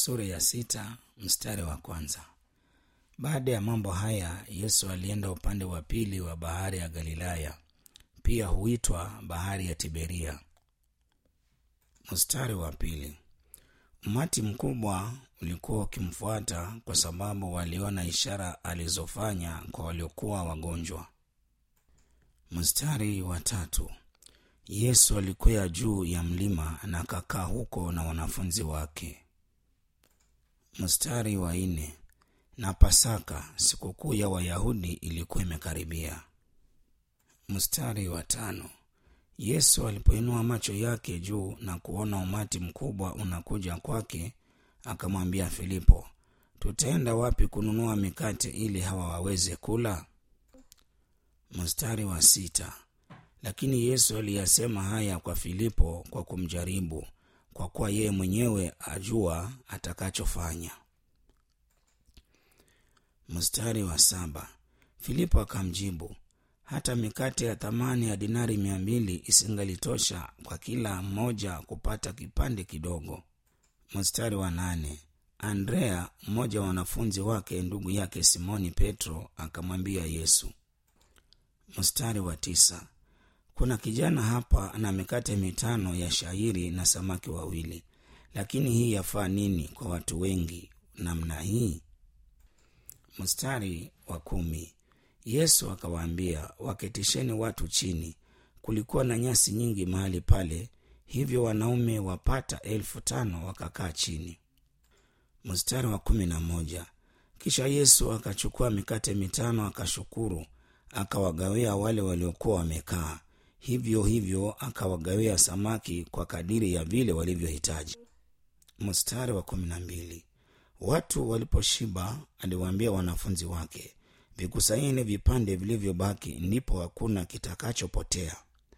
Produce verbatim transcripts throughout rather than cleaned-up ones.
Sura ya sita mstari wa kwanza. Baada ya mambo haya, Yesu alienda upande wa pili wa bahari ya Galilaya, pia huitwa bahari ya Tiberia. Mstari wa pili. Umati mkubwa ulikuwa ukimfuata kwa sababu waliona ishara alizofanya kwa waliokuwa wagonjwa. Mstari wa tatu. Yesu alikuwa juu ya mlima na akakaa huko na wanafunzi wake. Mstari wa nne. Na Pasaka, sikukuu ya Wayahudi, ilikuwa imekaribia. Mstari wa tano. Yesu alipoinua macho yake juu na kuona umati mkubwa unakuja kwake, akamwambia Filipo, tutaenda wapi kununua mikate ili hawa waweze kula? Mstari wa sita. Lakini Yesu aliyasema haya kwa Filipo kwa kumjaribu, kwa kuwa yeye mwenyewe ajua atakachofanya. Mstari wa saba. Filipo akamjibu, hata mikate ya thamani ya dinari mia mbili isingalitosha kwa kila mmoja kupata kipande kidogo. Mstari wa nane. Andrea, mmoja wa wanafunzi wake, ndugu yake Simoni Petro, akamwambia Yesu. Mstari wa tisa. Kuna kijana hapa ana mikate mitano ya shayiri na samaki wawili, lakini hii yafaa nini kwa watu wengi namna hii? Mstari wa kumi. Yesu akawaambia, waketisheni watu chini. Kulikuwa na nyasi nyingi mahali pale, hivyo wanaume wapata elfu tano wakakaa chini. Mstari wa kumi na moja. Kisha Yesu akachukua mikate mitano, akashukuru, akawagawia wale waliokuwa wamekaa, hivyo hivyo akawagawia samaki kwa kadiri ya vile walivyohitaji. Mstari wa kumi na mbili. Watu waliposhiba, aliwaambia wanafunzi wake, vikusanyeni vipande vilivyobaki, ndipo hakuna kitakachopotea.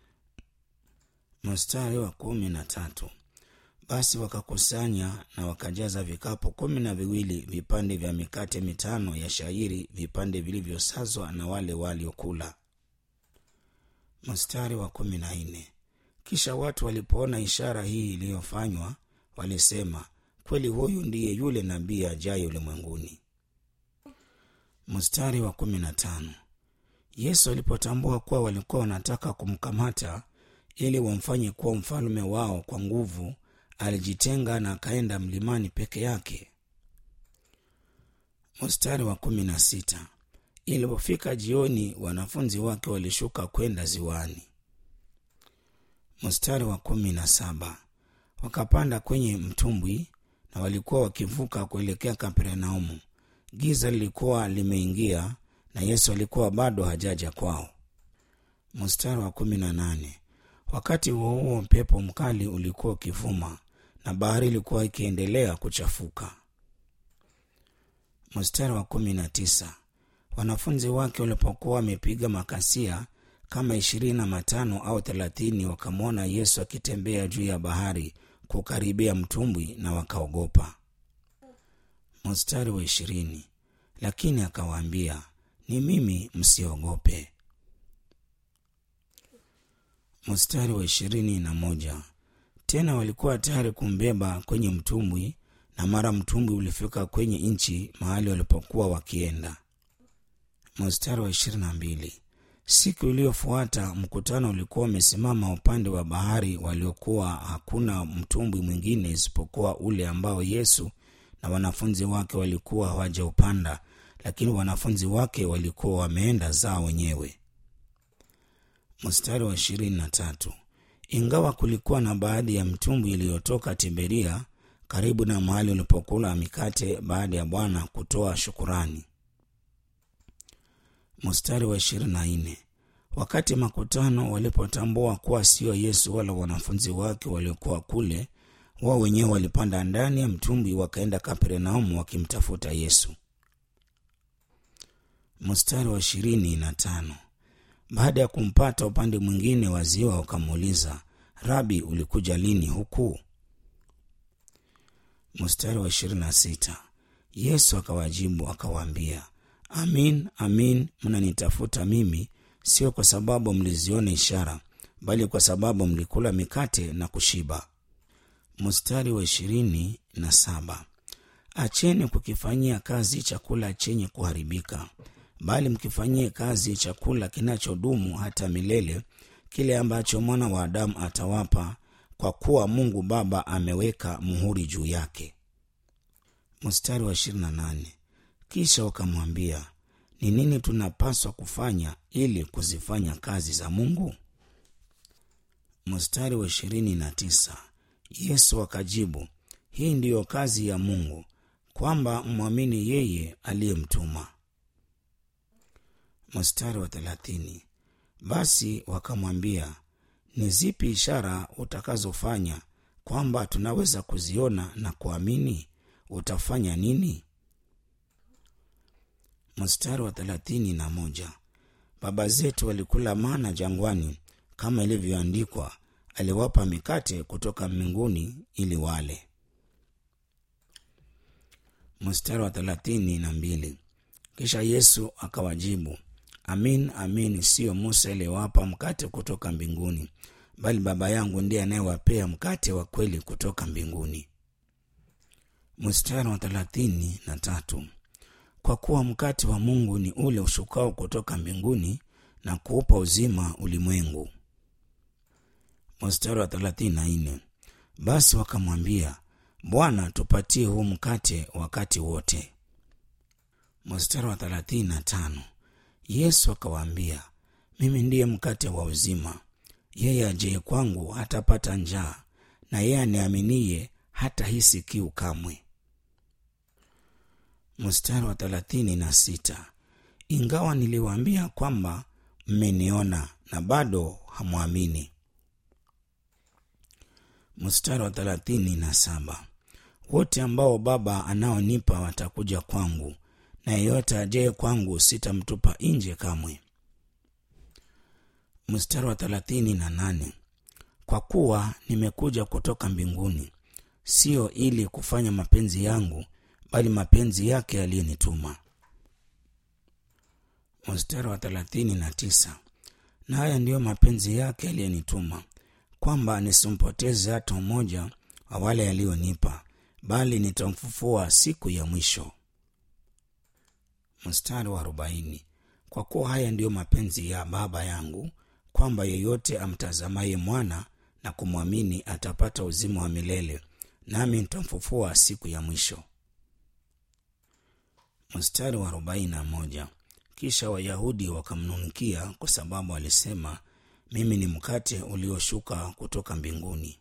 Mstari wa kumi na tatu. Basi wakakusanya na wakajaza vikapu kumi na viwili vipande vya mikate mitano ya shayiri, vipande vilivyosazwa na wale waliokula. Mstari wa kumi na nne. Kisha watu walipoona ishara hii iliyofanywa, walisema, kweli huyu ndiye yule nabii ajaye ulimwenguni. Mstari wa kumi na tano. Yesu alipotambua kuwa walikuwa wanataka kumkamata ili wamfanye kuwa mfalme wao kwa nguvu, alijitenga na akaenda mlimani peke yake. Mstari wa kumi na sita. Ilipofika jioni, wanafunzi wake walishuka kwenda ziwani. Mstari wa kumi na saba. Wakapanda kwenye mtumbwi na walikuwa wakivuka kuelekea Kapernaumu. Giza lilikuwa limeingia na Yesu alikuwa bado hajaja kwao. Mstari wa kumi na nane. Wakati huo huo upepo mkali ulikuwa ukivuma na bahari ilikuwa ikiendelea kuchafuka. Mstari wa kumi na tisa. Wanafunzi wake walipokuwa wamepiga makasia kama ishirini na matano au thelathini, wakamwona Yesu akitembea juu ya bahari kukaribia mtumbwi na wakaogopa. Mstari wa ishirini. Lakini akawaambia, ni mimi, msiogope. Mstari wa ishirini na moja. Tena walikuwa tayari kumbeba kwenye mtumbwi, na mara mtumbwi ulifika kwenye nchi mahali walipokuwa wakienda. Mstari wa ishirini na mbili. Siku iliyofuata mkutano ulikuwa umesimama upande wa bahari, waliokuwa hakuna mtumbwi mwingine isipokuwa ule ambao Yesu na wanafunzi wake walikuwa hawajaupanda, lakini wanafunzi wake walikuwa wameenda zao wenyewe. Mstari wa ishirini na tatu. Ingawa kulikuwa na baadhi ya mtumbwi iliyotoka Tiberia karibu na mahali walipokula mikate baada ya Bwana kutoa shukurani. Mstari wa ishirini na nne. Wakati makutano walipotambua kuwa sio Yesu wala wanafunzi wake waliokuwa kule, wao wenyewe walipanda ndani ya mtumbwi wakaenda Kapernaumu wakimtafuta Yesu. Mstari wa ishirini na tano. Baada ya kumpata upande mwingine wa ziwa, wakamuuliza, Rabi, ulikuja lini huku? Mstari wa ishirini na sita. Yesu akawajibu akawaambia, Amin, amin, mnanitafuta mimi, sio kwa sababu mliziona ishara, bali kwa sababu mlikula mikate na kushiba. Mstari wa ishirini na saba. Acheni kukifanyia kazi chakula chenye kuharibika, bali mkifanyie kazi chakula kinachodumu hata milele, kile ambacho mwana wa Adamu atawapa, kwa kuwa Mungu Baba ameweka muhuri juu yake. Mstari wa ishirini na nane. Kisha wakamwambia, ni nini tunapaswa kufanya ili kuzifanya kazi za Mungu? Mstari wa ishirini na tisa. Yesu akajibu, hii ndiyo kazi ya Mungu, kwamba mwamini yeye aliyemtuma. Mstari wa thelathini. Basi wakamwambia, ni zipi ishara utakazofanya kwamba tunaweza kuziona na kuamini? Utafanya nini? Mstari wa thelathini na moja. Baba zetu walikula mana jangwani, kama ilivyoandikwa, aliwapa mikate kutoka mbinguni ili wale. Mstari wa thelathini na mbili. Kisha Yesu akawajibu, amin amin, siyo Musa aliyewapa mkate kutoka mbinguni, bali Baba yangu ndiye anayewapea mkate wa kweli kutoka mbinguni. Mstari wa thelathini na tatu. Kwa kuwa mkate wa Mungu ni ule ushukao kutoka mbinguni na kuupa uzima ulimwengu. Mstari wa thelathini na nne. Basi wakamwambia, Bwana, tupatie huu mkate wakati wote. Mstari wa thelathini na tano. Yesu akawaambia, mimi ndiye mkate wa uzima. Yeye ajaye kwangu hatapata njaa, na yeye aniaminiye hatahisi kiu kamwe. Mstari wa thelathini na sita. Ingawa niliwaambia kwamba mmeniona na bado hamwamini. Mstari wa thelathini na saba. Wote ambao Baba anaonipa watakuja kwangu, na yeyote ajaye kwangu sitamtupa nje kamwe. Mstari wa thelathini na nane. Kwa kuwa nimekuja kutoka mbinguni, sio ili kufanya mapenzi yangu, bali mapenzi yake aliyenituma. Mstari wa thelathini na tisa. Na haya ndiyo mapenzi yake aliyenituma, kwamba nisimpoteze hata mmoja wa wale alionipa, bali nitamfufua siku ya mwisho. Mstari wa arobaini. Kwa kuwa haya ndiyo mapenzi ya Baba yangu, kwamba yeyote amtazamaye mwana na kumwamini atapata uzima wa milele, nami nitamfufua siku ya mwisho. Mstari wa arobaini na moja. Kisha Wayahudi wakamnung'unikia kwa sababu alisema, mimi ni mkate ulioshuka kutoka mbinguni.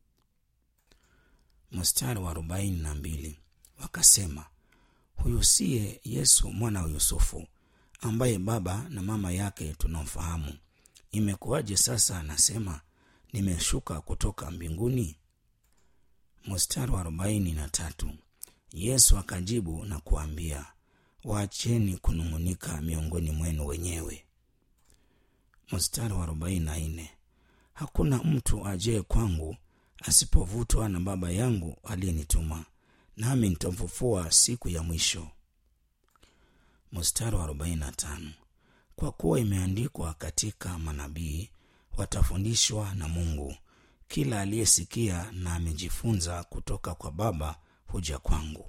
Mstari wa arobaini na mbili. Wakasema, huyu siye Yesu mwana wa Yusufu, ambaye baba na mama yake tunamfahamu? Imekuwaje sasa anasema, nimeshuka kutoka mbinguni? Mstari wa arobaini na tatu. Yesu akajibu na kuambia, waacheni kunung'unika miongoni mwenu wenyewe. Mstari wa arobaini na nne. Hakuna mtu ajaye kwangu asipovutwa na Baba yangu aliyenituma, nami nitamfufua siku ya mwisho. Mstari wa arobaini na tano. Kwa kuwa imeandikwa katika manabii, watafundishwa na Mungu. Kila aliyesikia na amejifunza kutoka kwa Baba huja kwangu.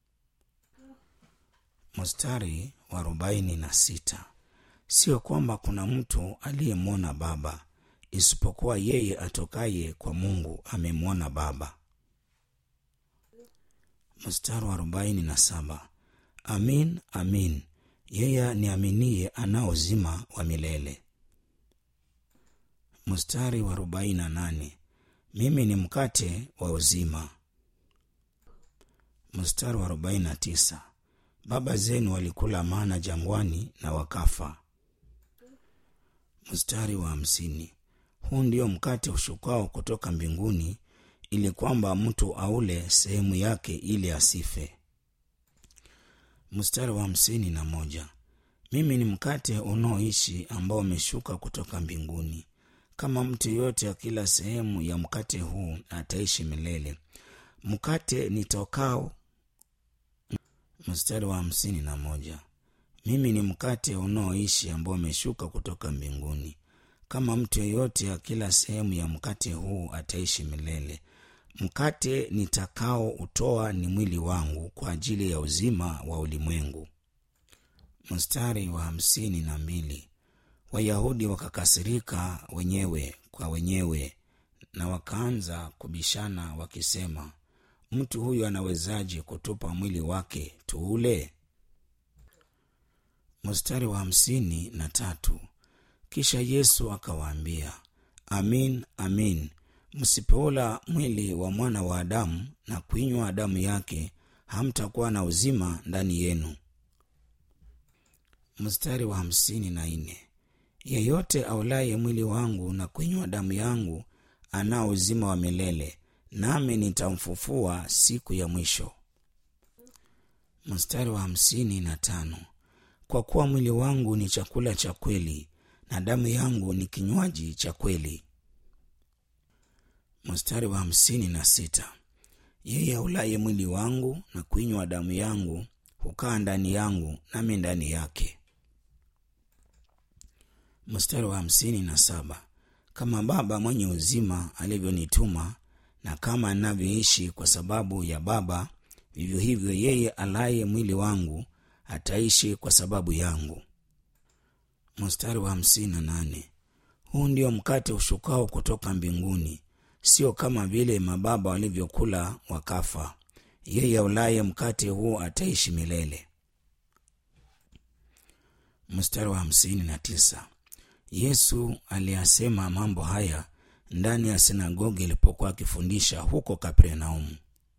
Mstari wa arobaini na sita. Sio kwamba kuna mtu aliyemwona Baba, isipokuwa yeye atokaye kwa Mungu amemwona Baba. Mstari wa arobaini na saba. Amin, amin, yeye niaminiye anao uzima wa milele. Mstari wa arobaini na nane. Mimi ni mkate wa uzima. Mstari wa arobaini na tisa. Baba zenu walikula mana jangwani na wakafa. Mstari wa hamsini. Huu ndio mkate ushukao kutoka mbinguni, ili kwamba mtu aule sehemu yake ili asife. Mstari wa hamsini na moja. Mimi ni mkate unaoishi ambao umeshuka kutoka mbinguni. Kama mtu yote akila sehemu ya mkate huu ataishi milele. Mkate nitokao. Mstari wa hamsini na moja. Mimi ni mkate unaoishi ambao umeshuka kutoka mbinguni. Kama mtu yeyote akila sehemu ya mkate huu ataishi milele, mkate nitakao utoa ni mwili wangu kwa ajili ya uzima wa ulimwengu. Mstari wa hamsini na mbili. Wayahudi wakakasirika wenyewe kwa wenyewe na wakaanza kubishana wakisema, mtu huyu anawezaje kutupa mwili wake tuule? Mstari wa hamsini na tatu. Kisha Yesu akawaambia, amin, amin, msipoula mwili wa mwana wa Adamu na kuinywa damu yake, hamtakuwa na uzima ndani yenu. Mstari wa hamsini na nne. Yeyote aulaye mwili wangu na kuinywa damu yangu anao uzima wa milele, nami nitamfufua siku ya mwisho. Mstari wa hamsini na tano. Kwa kuwa mwili wangu ni chakula cha kweli na damu yangu ni kinywaji cha kweli. Mstari wa hamsini na sita. Yeye aulaye mwili wangu na kuinywa damu yangu hukaa ndani yangu nami ndani yake. Mstari wa hamsini na saba. Kama Baba mwenye uzima alivyonituma na kama anavyoishi kwa sababu ya Baba, vivyo hivyo yeye alaye mwili wangu ataishi kwa sababu yangu. Mstari wa hamsini na nane. Huu ndio mkate ushukao kutoka mbinguni, sio kama vile mababa walivyokula wakafa. Yeye aulaye mkate huu ataishi milele. Mstari wa hamsini na tisa. Yesu aliyasema mambo haya ndani ya sinagogi alipokuwa akifundisha huko Kapernaumu.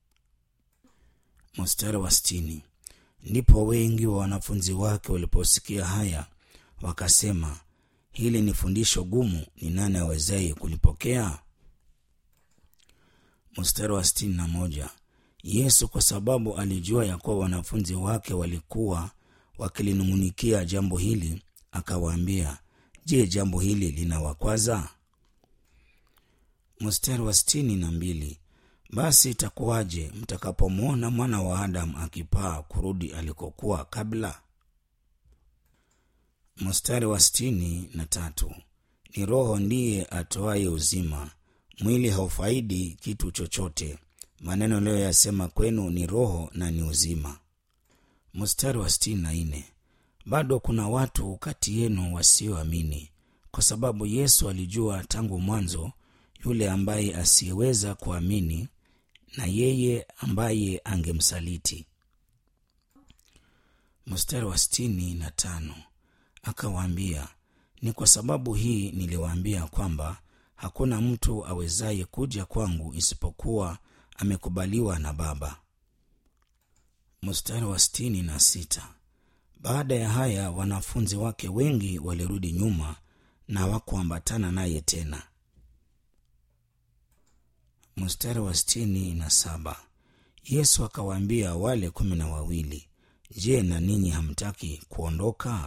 Mstari wa sitini. Ndipo wengi wa wanafunzi wake waliposikia haya wakasema, hili ni fundisho gumu, ni nani awezaye kulipokea? Mstari wa sitini na moja. Yesu kwa sababu alijua ya kuwa wanafunzi wake walikuwa wakilinung'unikia jambo hili, akawaambia, je, jambo hili linawakwaza? Mstari wa sitini na mbili. Basi itakuwaje mtakapomwona mwana wa Adamu akipaa kurudi alikokuwa kabla? Mstari wa sitini na tatu. Ni Roho ndiye atoaye uzima, mwili haufaidi kitu chochote. Maneno leo yasema kwenu ni roho na ni uzima. Mstari wa sitini na nne. Bado kuna watu kati yenu wasioamini, kwa sababu Yesu alijua tangu mwanzo yule ambaye asiyeweza kuamini na yeye ambaye angemsaliti. Mstari wa sitini na tano. Akawaambia, ni kwa sababu hii niliwaambia kwamba hakuna mtu awezaye kuja kwangu isipokuwa amekubaliwa na Baba. Mstari wa sitini na sita. Baada ya haya wanafunzi wake wengi walirudi nyuma na hawakuambatana naye tena. Mstari wa sitini na saba. Yesu akawaambia wale kumi na wawili, je, na ninyi hamtaki kuondoka?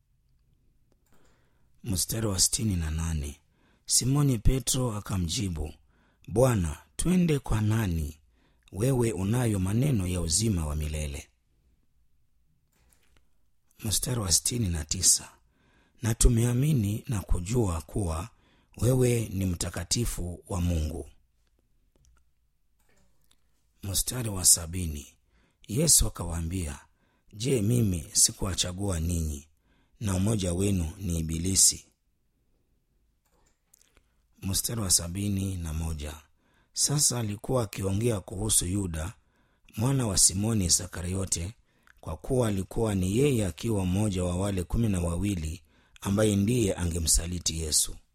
Mstari wa sitini na nane. Simoni Petro akamjibu, Bwana, twende kwa nani? Wewe unayo maneno ya uzima wa milele. Mstari wa sitini na tisa. Na tumeamini na kujua kuwa wewe ni mtakatifu wa Mungu. Mstari wa sabini. Yesu akawaambia, je, mimi sikuwachagua ninyi, na umoja wenu ni Ibilisi? Mstari wa sabini na moja. Sasa alikuwa akiongea kuhusu Yuda mwana wa Simoni Iskariote, kwa kuwa alikuwa ni yeye akiwa mmoja wa wale kumi na wawili ambaye ndiye angemsaliti Yesu.